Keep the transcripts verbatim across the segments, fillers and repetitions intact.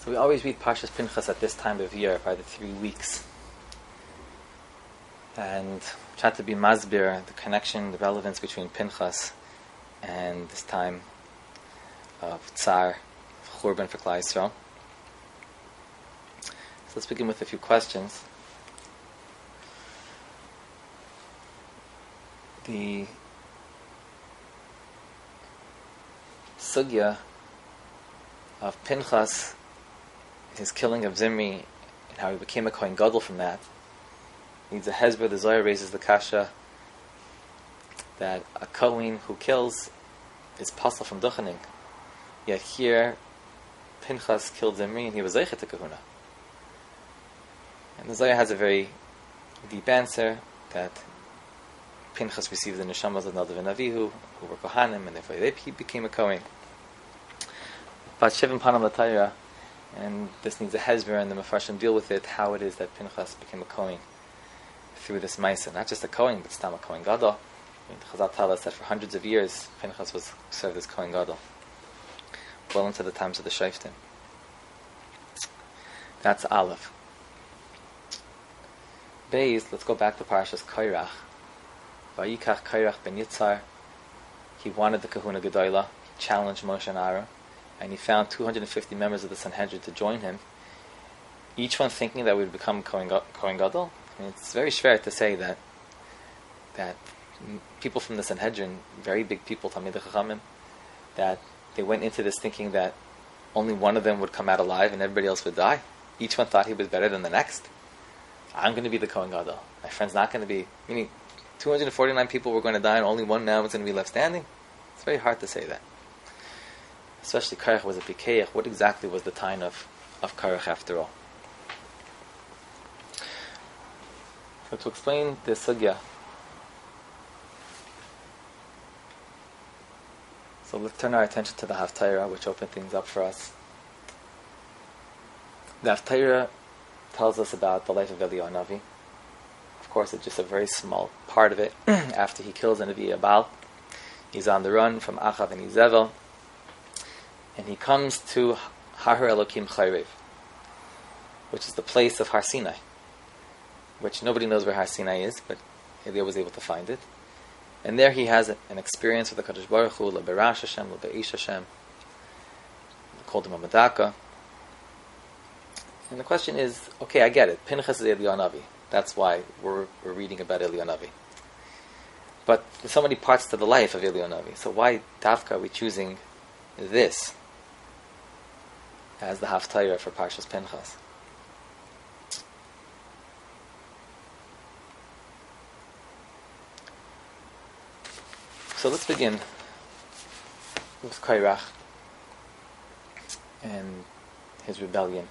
So we always read Parshas Pinchas at this time of year, by the three weeks. And try to be masbir, the connection, the relevance between Pinchas and this time of Tsar, Churban for Klal Yisrael. So let's begin with a few questions. The sugya of Pinchas, his killing of Zimri, and how he became a Kohen Gadol from that, needs a hezbollah. The Zohar raises the kasha that a Kohen who kills is pasal from duchening. Yet here, Pinchas killed Zimri and he was zeichet to kahuna. And the Zohar has a very deep answer that Pinchas received the neshamas of Nadav and Avihu, who were Kohanim, and therefore they, he became a Kohen. But Shivim Panam L'Tayra, and this needs a hezbollah, and the Mefarshim deal with it, how it is that Pinchas became a Kohen through this Maisa. Not just a Kohen, but Stam a Kohen Gadol. I mean, the Chazal tell us that for hundreds of years, Pinchas was served as Kohen Gadol, well into the times of the Shoftim. That's Aleph. Beis, let's go back to Parashas Korach. Vayikach Korach ben Yitzhar. He wanted the Kahuna Gedolah. He challenged Moshe and Aaron, and he found two hundred fifty members of the Sanhedrin to join him, each one thinking that we would become Kohen Gadol. I mean, it's very fair to say that that people from the Sanhedrin, very big people, Talmidei Chachamim, that they went into this thinking that only one of them would come out alive and everybody else would die. Each one thought he was better than the next. I'm going to be the Kohen Gadol. My friend's not going to be. Meaning, two hundred forty-nine people were going to die and only one now is going to be left standing. It's very hard to say that. Especially Korach was a Pikeach. What exactly was the time of, of Korach after all? So to explain the sugya, so let's turn our attention to the Haftarah, which opened things up for us. The Haftarah tells us about the life of Eliyahu Navi. Of course, it's just a very small part of it. After he kills the Nevi Abal, he's on the run from Achav and Izevel, and he comes to Har Elokim Chayrev, which is the place of Har Sinai, which nobody knows where Har Sinai is, but Eliyahu was able to find it. And there he has an experience with the Kadosh Baruch Hu, Leberash Hashem, Lebeish Hashem, called him a Madaka. And the question is, okay, I get it. Pinchas is Eliyahu Navi. That's why we're, we're reading about Eliyahu Navi. But there's so many parts to the life of Eliyahu Navi. So why, Dafka, are we choosing this as the Haftarah for Parshas Pinchas? So let's begin with Korach and his rebellion.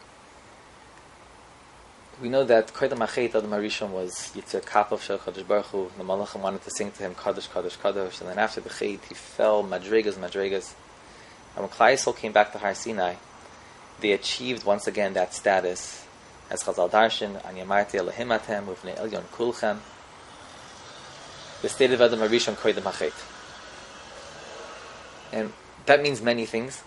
We know that Kodem Achet Adam Harishon was Yitzhak Kapav Shel Kadosh Baruch Hu. The Malachim wanted to sing to him Kadosh, Kadosh, Kadosh, and then after the Chet he fell Madregas, Madregas. And when Klal Yisrael came back to Har Sinai, they achieved once again that status as Chazal Darshan, An Yamarti Elohim Atem, Uvnei Elyon Kulchem. The state of Adam Harishon Kodem Achet. And that means many things.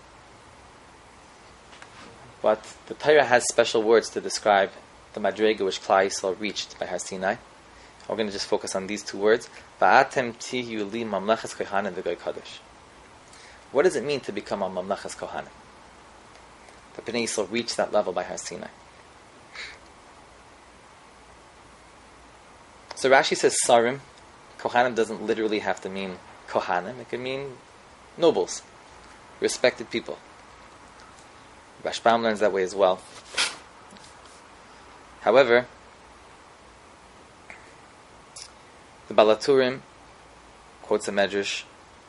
But the Torah has special words to describe the Madrega which Klal Yisrael reached by Har Sinai. We're going to just focus on these two words. Va'atem tihu li mamleches kohanim v'goy kadosh. What does it mean to become a mamleches kohanim? The Bnei Yisrael reached that level by Har Sinai. So Rashi says sarim. Kohanim doesn't literally have to mean kohanim. It can mean nobles, respected people. Rashbam learns that way as well. However, the Balaturim quotes a medrash: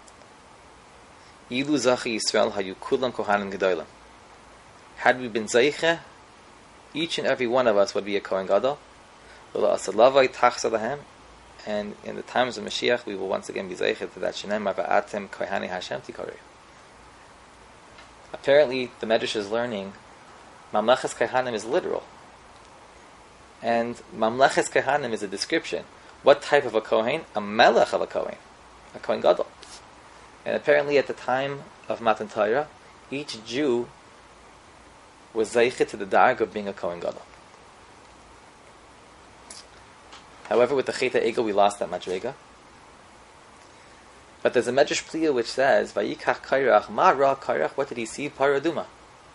"Ilu zachi Yisrael hayu kulam kohanim gedolim." Had we been zeiche, each and every one of us would be a Kohen Gadol. And in the times of Mashiach, we will once again be zeiche to that shenem va'atem kohani Hashem tikarev. Apparently, the medrash is learning Mamleches Kohanim is literal. And Mamleches Kohanim is a description. What type of a Kohen? A Melech of a Kohen. A Kohen Gadol. And apparently at the time of Matan Torah, each Jew was Zaychit to the Darg of being a Kohen Gadol. However, with the Chet HaEgel, we lost that Madrega. But there's a Medrash Pliya which says, Vayikach Kairach, Ma Ra Kairach, what did he see? Paraduma.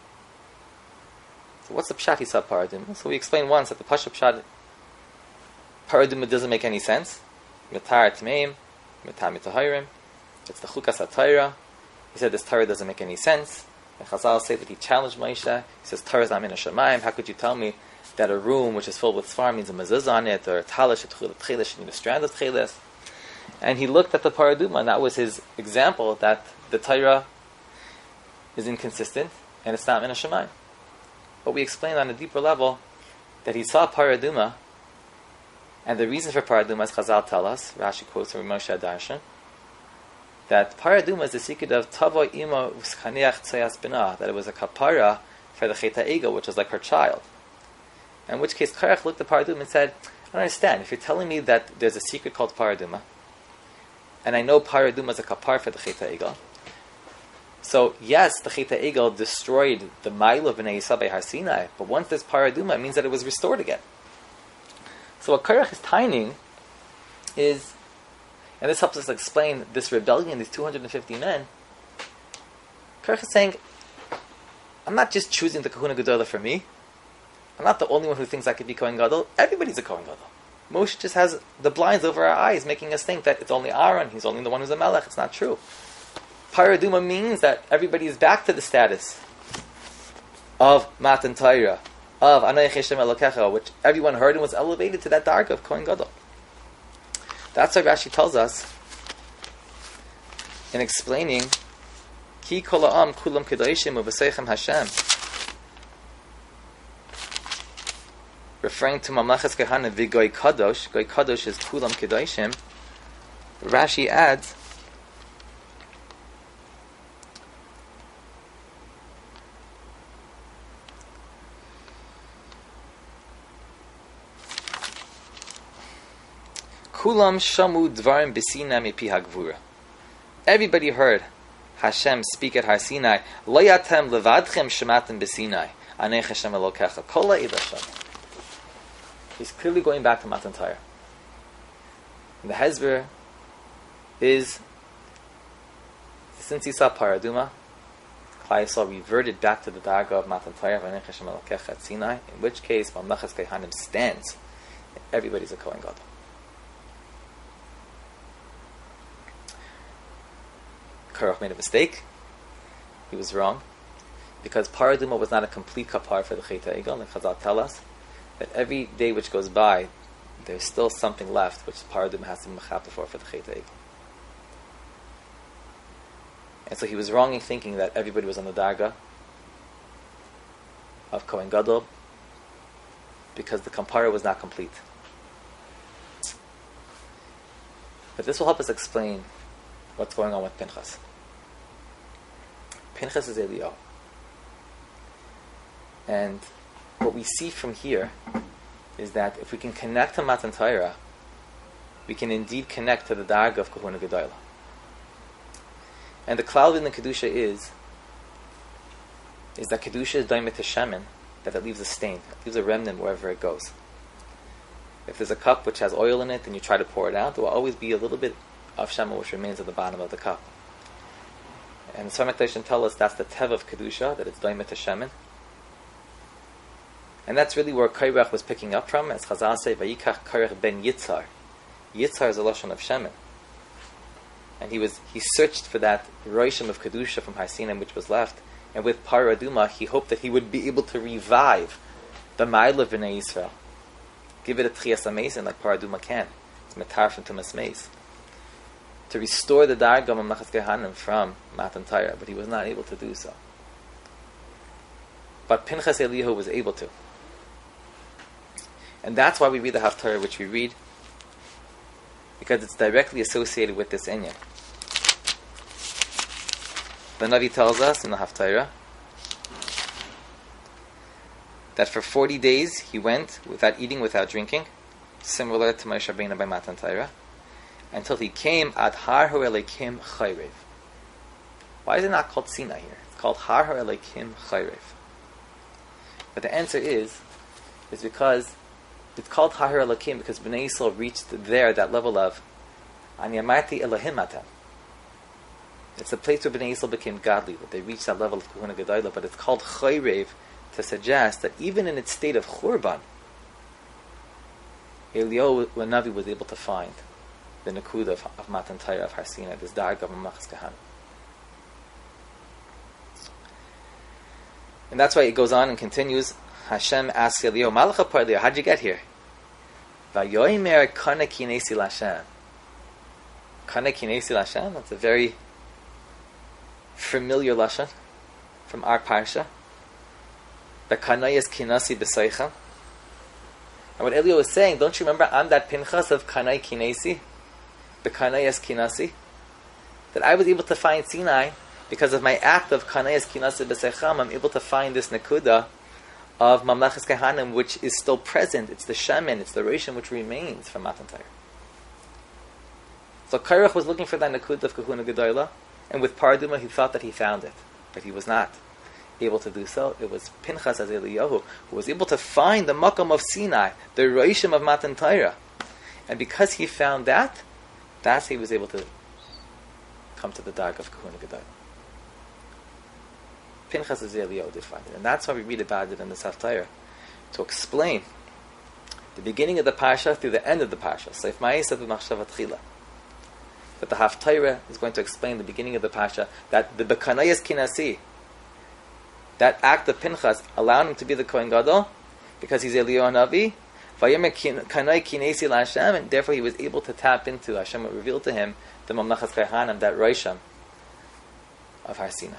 So what's the Pshat he saw Paraduma? So we explained once that the Pasha Pshat, Paraduma doesn't make any sense. Mitar Tmeim, Mitar Mitahirim. It's the Chukas HaTorah. He said this Torah doesn't make any sense. And Chazal say that he challenged Moshe. He says, Torah is not min Hashemayim. How could you tell me that a room which is filled with sfar means a mezuzah on it, or a talish, a tchilas, you need a strand of tchilas? And he looked at the paraduma, and that was his example that the Torah is inconsistent, and it's not min Hashemayim. But we explained on a deeper level that he saw paraduma, and the reason for paraduma, as Chazal tell us, Rashi quotes from Moshe Darshan, that paraduma is the secret of Tavo Ima Uskaniach Tzayas Binah, that it was a kapara for the Chet HaEgel, which was like her child. In which case, Kairach looked at paraduma and said, I don't understand, if you're telling me that there's a secret called paraduma, and I know paraduma is a kapara for the Chet HaEgel, so yes, the Chet HaEgel destroyed the Ma'il of Bnei Yisrael by Har Sinai, but once there's paraduma, it means that it was restored again. So what Kairach is tining is, and this helps us explain this rebellion, these two hundred fifty men. Kairach is saying, I'm not just choosing the Kahuna Gedolah for me. I'm not the only one who thinks I could be Kohen Gadol. Everybody's a Kohen Gadol. Moshe just has the blinds over our eyes, making us think that it's only Aaron, he's only the one who's a Melech. It's not true. Paraduma means that everybody is back to the status of Matan Torah, of Anoich Hashem Elokecha, which everyone heard and was elevated to that dark of Kohen Gadol. That's why Rashi tells us in explaining Ki kol ha'am kulam kedoshim u'v'seichem Hashem, referring to Mamlechas Kehanim v'goy kadosh. Goy kadosh is kulam kedoshim. Rashi adds Kulam shamu dvarim b'Sinai mipi hagvura. Everybody heard Hashem speak at Har Sinai. Lo yatem levadchem shematem b'Sinai. Anei Hashem Elokecha. Kol ha'id Hashem. He's clearly going back to Matan Torah. The Hezbollah is, since he saw Paraduma, Klal Yisrael reverted back to the Darga of Matan Torah, Anei Hashem Elokecha at Sinai, in which case Mamlechas Kehanim stands. Everybody's a Kohen Gadol. Kairach made a mistake. He was wrong. Because Paraduma was not a complete kapar for the Chet HaEgel. And Chazal tell us that every day which goes by, there's still something left which Paraduma has to be mechapah for for the Chet HaEgel. And so he was wrong in thinking that everybody was on the Darga of Kohen Gadol because the kapara was not complete. But this will help us explain what's going on with Pinchas. Pinchas is Eliyahu. And what we see from here is that if we can connect to Matan Torah, we can indeed connect to the Darga of Kahuna Gedolah. And the cloud in the Kedusha is is that Kedusha is daimet Hashemin, that it leaves a stain, it leaves a remnant wherever it goes. If there's a cup which has oil in it and you try to pour it out, there will always be a little bit of Shema which remains at the bottom of the cup. And the Sfar Mikdash tell us that's the tev of Kedusha, that it's daimet Hashemin. And that's really where Kairach was picking up from, as Chazal say, Vayikach Kairach ben Yitzhar. Yitzhar is a lashon of Shemin. And he was he searched for that roishim of Kedusha from Har Sinai which was left, and with Paraduma he hoped that he would be able to revive the Ma'il of Bnei Yisrael. Give it a Tchias HaMeis like Paraduma can. It's metar from Tumas Meis. To restore the Darga of Mamlechas Kehanim from Matan Torah, but he was not able to do so. But Pinchas Eliyahu was able to. And that's why we read the Haftarah which we read, because it's directly associated with this Inyan. The Navi tells us in the Haftarah that for forty days he went without eating, without drinking, similar to Moshe Rabbeinu by Matan Torah, until he came ad Har HaElokim Chayrev. Why is it not called Sinai here? It's called Har HaElokim Chayrev. But the answer is, is because it's called Tahir Elokim because Bnei Yisrael reached there, that level of Ani Amarti Elohim Atem. It's the place where Bnei Yisrael became godly, that they reached that level of Kahuna Gedolah, but it's called Chayrev to suggest that even in its state of Churban, Eliyahu Navi was able to find the Nakud of, of Matan Torah, of Har Sinai, this Darg of Mamachas Kahana. And that's why it goes on and continues. Hashem asks Eliyahu, Malacha par Eliyahu, how'd you get here? Vayoimer kana kinesi l'Hashem. Kana kinesi l'Hashem, that's a very familiar lashon from our parsha. The kanayas kinasi b'seicha. And what Eliyahu was saying, don't you remember, I'm that Pinchas of Kanai Kinesi, the Kanayas Kinasi, that I was able to find Sinai because of my act of Kanayas Kinasi b'seicham. I'm able to find this Nakuda of Mamlechas Kehanim, which is still present. It's the Shemin, it's the Rishon which remains from Matan Torah. So Kairach was looking for that Nakuda of Kahuna Gedolah, and with Paraduma he thought that he found it, but he was not able to do so. It was Pinchas as Eliyahu who was able to find the Makam of Sinai, the Rishon of Matan Torah, and because he found that, that's how he was able to come to the dark of Kahuna Gedolah. Pinchas as Eliyahu did find it, and that's why we read about it in the Haftarah to explain the beginning of the Parsha through the end of the Parsha. Seif Ma'asav v'Machshava Tchila. That the Haftarah is going to explain the beginning of the Parsha, that the Bekanayas Kinasi, that act of Pinchas allowed him to be the Kohen Gadol because he's Eliyahu Navi. Vayomer Kanai Kinesi l'Hashem, and therefore he was able to tap into, Hashem revealed to him the Mamlechas Kehanim, that Rishon of Har Sinai.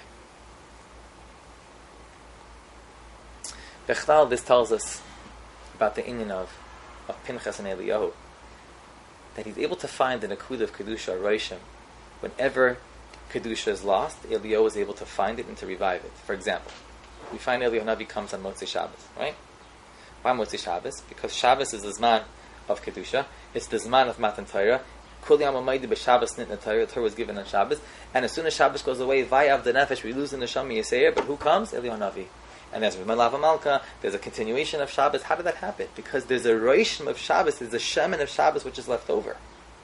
Bechtal, this tells us about the inyan of, of Pinchas and Eliyahu, that he's able to find the Nakud of Kedusha, Rishon. Whenever Kedusha is lost, Eliyahu is able to find it and to revive it. For example, we find Eliyahu Navi comes on Motzei Shabbos, right? Why Motzei Shabbos? Because Shabbos is the Zman of Kedusha. It's the Zman of Matan Torah. Kol Yom HaMoed b'Shabbos nitna Torah. Torah was given on Shabbos. And as soon as Shabbos goes away, Vayav the Nefesh, we lose the Neshama Yisrael. But who comes? Eliyahu Navi. And there's Malav Malka, there's a continuation of Shabbos. How did that happen? Because there's a Rishon of Shabbos, there's a Shemin of Shabbos which is left over.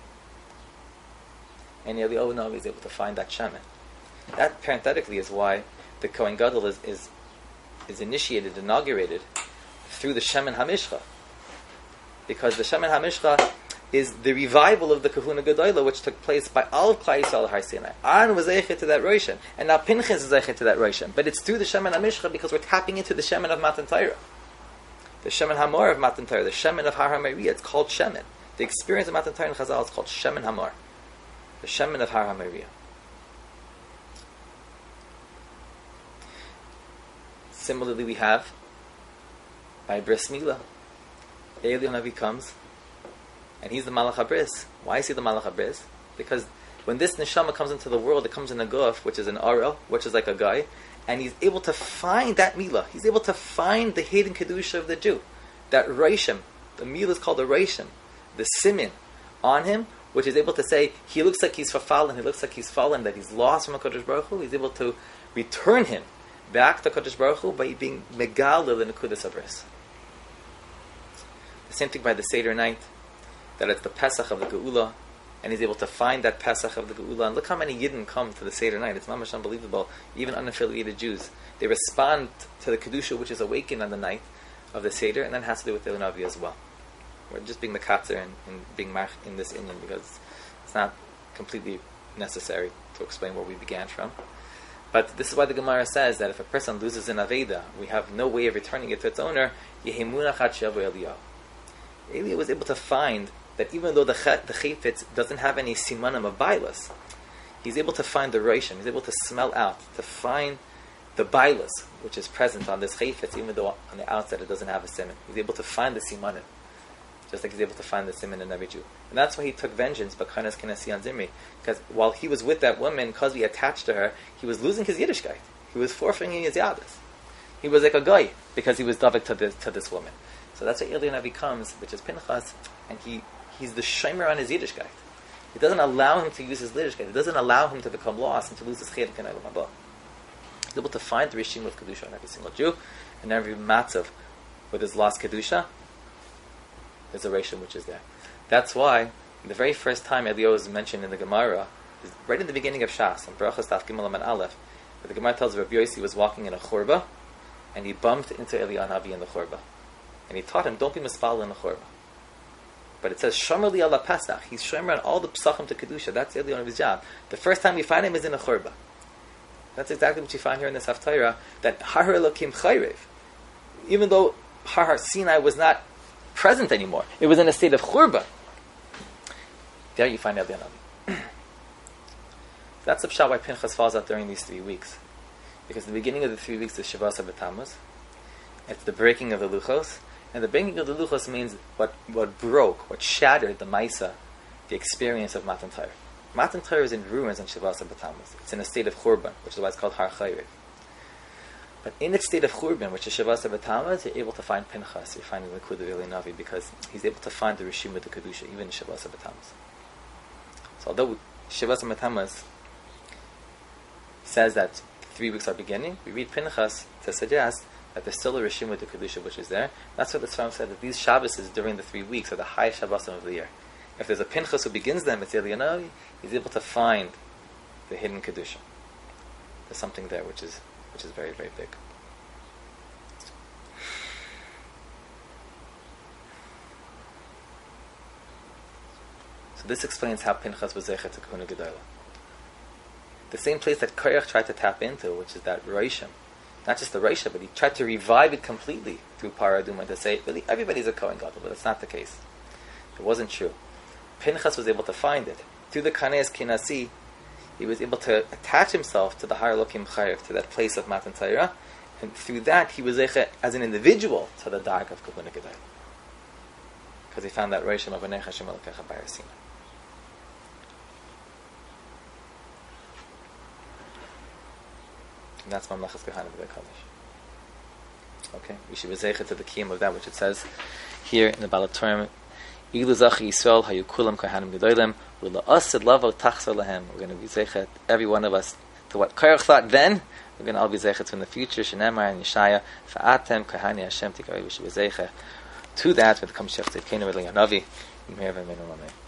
And Eliyahu Navi is able to find that Shemin. That parenthetically is why the Kohen Gadol is, is, is initiated, inaugurated through the Shemin HaMishcha. Because the Shemin HaMishcha is the revival of the Kahuna Gedolah, which took place by all of Klal Yisrael Har Sinai. Aaron was zeichet to that Rishon, and now Pinchas is zeichet to that Rishon. But it's through the Shemin HaMishcha because we're tapping into the Shemin of Matan Torah, the Shemin HaMor of Matan Torah, the Shemin of Har HaMoriah. It's called Shemin. The experience of Matan Torah in Chazal is called Shemin HaMor, the Shemin of Har HaMoriah. Similarly, we have by Bris Milah, Eliyahu Navi comes, and he's the Malach HaBris. Why is he the Malach HaBris? Because when this neshama comes into the world, it comes in a guf, which is an arel, which is like a guy, and he's able to find that milah. He's able to find the hidden kedusha of the Jew, that reishim. The milah is called the reishim, the simin on him, which is able to say he looks like he's fallen, he looks like he's fallen, that he's lost from a Kodesh Baruch Hu. He's able to return him back to Kodesh Baruch Hu by being megalil in the Nekudas HaBris. The same thing by the Seder night, that it's the Pesach of the Geula, and he's able to find that Pesach of the Geula. And look how many Yidden come to the Seder night. It's mamash unbelievable. Even unaffiliated Jews, they respond to the Kedusha which is awakened on the night of the Seder, and that has to do with the Navi as well. We're just being the Katzer and, and being mach in this Inyan because it's not completely necessary to explain where we began from. But this is why the Gemara says that if a person loses an Aveda, we have no way of returning it to its owner. Yehemuna Chat Shavu Eliyahu. Eliyahu was able to find that even though the the chayfetz doesn't have any simanim of bailas, he's able to find the reishim. He's able to smell out, to find the bailas, which is present on this chayfetz, even though on the outside it doesn't have a siman. He's able to find the simanim, just like he's able to find the siman in every Jew. And that's why he took vengeance, Bakanas Kinasi on Zimri, because while he was with that woman, because he attached to her, he was losing his Yiddishkeit. He was forfeiting his yadas. He was like a guy because he was davik to this to this woman. So that's why Eliyahu Navi comes, which is Pinchas, and he He's the shomer on his Yiddishkeit. It doesn't allow him to use his Yiddishkeit. It doesn't allow him to become lost and to lose his chedek in Elam Haba. He's able to find the Rishim of Kedusha on every single Jew, and every matzav with his lost Kedusha, there's a Rishim which is there. That's why the very first time Eliyahu is mentioned in the Gemara is right in the beginning of Shas, in Brachos Daf Gimel Amud Aleph, where the Gemara tells Rabbi Yossi was walking in a churba, and he bumped into Eliyahu Hanavi in the churba. And he taught him, don't be mispal in the churba. But it says, Shomer li ala Pesach. He's shomer on all the psachim to Kedusha. That's Eliyahu Hanavi's job. The first time you find him is in a churba. That's exactly what you find here in this Haftarah, that Har Elokim Chayrev, even though Har Sinai was not present anymore, it was in a state of churba. There you find Eliyahu Hanavi. That's the pshat why Pinchas falls out during these three weeks. Because the beginning of the three weeks is Shavas HaB'Tammuz. It's the breaking of the Luchos. And the breaking of the Luchos means what, what broke, what shattered the Maisa, the experience of Matan Torah. Matan Torah is in ruins on Shavas HaB'Tammuz. It's in a state of Churban, which is why it's called Har Chayrev. But in its state of Churban, which is Shavas HaB'Tammuz, you're able to find Pinchas, you're finding the Kud of Eliyahu Hanavi, because he's able to find the Rishim of the Kedusha, even in Shavas HaB'Tammuz. So although Shavas HaB'Tammuz says that three weeks are beginning, we read Pinchas to suggest that there's still a Rishim with the Kedusha which is there. That's what the Sfarim said, that these Shabbases during the three weeks are the highest Shabbasim of the year. If there's a Pinchas who begins them, it's Eliyahu Hanavi, he's able to find the hidden Kedusha. There's something there which is which is very, very big. So this explains how Pinchas was Zecher to Kahuna Gedolah. The same place that Korach tried to tap into, which is that Roshim. Not just the Roshim, but he tried to revive it completely through Parah Adumah to say, really, everybody's a Kohen Gadol, but it's not the case. It wasn't true. Pinchas was able to find it. Through the Kanes Kinasi, he was able to attach himself to the Har Elokim Chayev, to that place of Matan Torah, and through that he was Zecher, as an individual, to the Dark of Kahuna Gedolah. Because he found that Roshim of Anecha Shem Elokecha B'Har Sinai. And that's Mamlechas Kahana B'Dei Kodesh. Okay, we should be zeicha to the kiyum of that which it says here in the Baal HaTurim. Ilu zachi Yisrael hayu kulam kahanim gedolim u'la asid lavo tachzor lahem. We're going to be zeicha, every one of us, to what Korach thought then. We're going to all be zeicha to in the future. Shenemar and Yeshaya fa'atem kahani Hashem tikari. We should be zeicha to that when it comes to Eliyahu Hanavi.